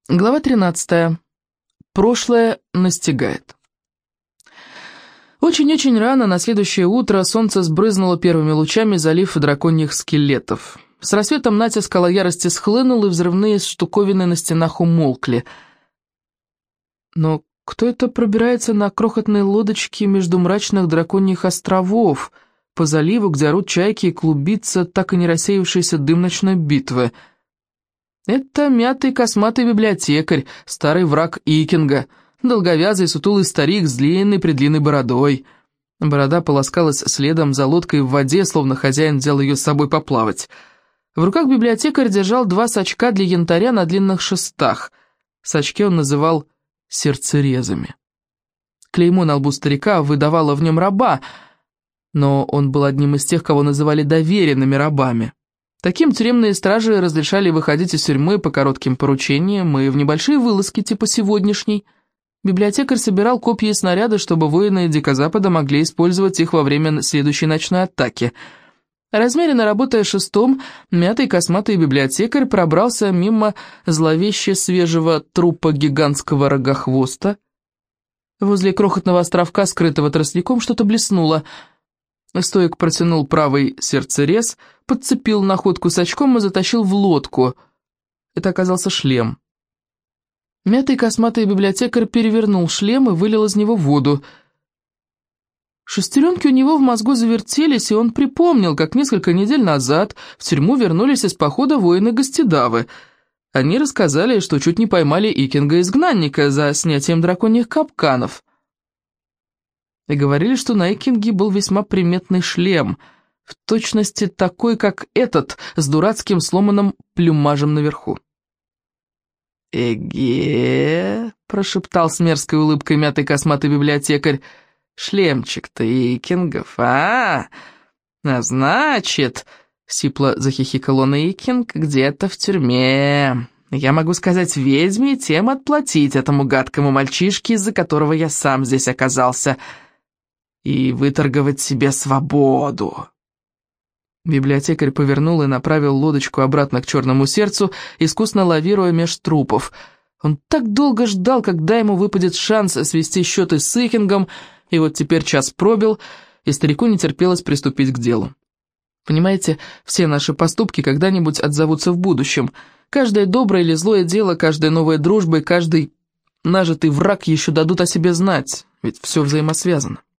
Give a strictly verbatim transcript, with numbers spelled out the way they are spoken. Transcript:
Глава тринадцатая. Прошлое настигает. Очень-очень рано на следующее утро солнце сбрызнуло первыми лучами, залив драконьих скелетов. С рассветом натиск скала ярости схлынул, и взрывные штуковины на стенах умолкли. Но кто это пробирается на крохотной лодочке между мрачных драконьих островов, по заливу, где орут чайки и клубится так и не рассеявшийся дым ночной битвы? Это мятый косматый библиотекарь, старый враг Икинга, долговязый сутулый старик с длинной-предлинной бородой. Борода полоскалась следом за лодкой в воде, словно хозяин взял ее с собой поплавать. В руках библиотекарь держал два сачка для янтаря на длинных шестах. Сачки он называл сердцерезами. Клеймо на лбу старика выдавало в нем раба, но он был одним из тех, кого называли доверенными рабами. Таким тюремные стражи разрешали выходить из тюрьмы по коротким поручениям и в небольшие вылазки типа сегодняшней. Библиотекарь собирал копья и снаряды, чтобы воины Дикозапада могли использовать их во время следующей ночной атаки. Размеренно работая шестом, мятый косматый библиотекарь пробрался мимо зловеще свежего трупа гигантского рогохвоста. Возле крохотного островка, скрытого тростником, что-то блеснуло. Стоик протянул правый сердцерез, подцепил находку с очком и затащил в лодку. Это оказался шлем. Мятый косматый библиотекарь перевернул шлем и вылил из него воду. Шестеренки у него в мозгу завертелись, и он припомнил, как несколько недель назад в тюрьму вернулись из похода воины Гостидавы. Они рассказали, что чуть не поймали Икинга-изгнанника за снятием драконьих капканов. И говорили, что на Икинге был весьма приметный шлем, в точности такой, как этот, с дурацким сломанным плюмажем наверху. «Эге!» — прошептал с мерзкой улыбкой мятый косматый библиотекарь. «Шлемчик-то Икингов, а? А значит...» — сипло захихикал он, «Икинг где-то в тюрьме. Я могу сказать ведьме и тем отплатить этому гадкому мальчишке, из-за которого я сам здесь оказался, и выторговать себе свободу». Библиотекарь повернул и направил лодочку обратно к черному сердцу, искусно лавируя меж трупов. Он так долго ждал, когда ему выпадет шанс свести счеты с Икингом, и вот теперь час пробил, и старику не терпелось приступить к делу. Понимаете, все наши поступки когда-нибудь отзовутся в будущем. Каждое доброе или злое дело, каждая новая дружба и каждый нажитый враг еще дадут о себе знать, ведь все взаимосвязано.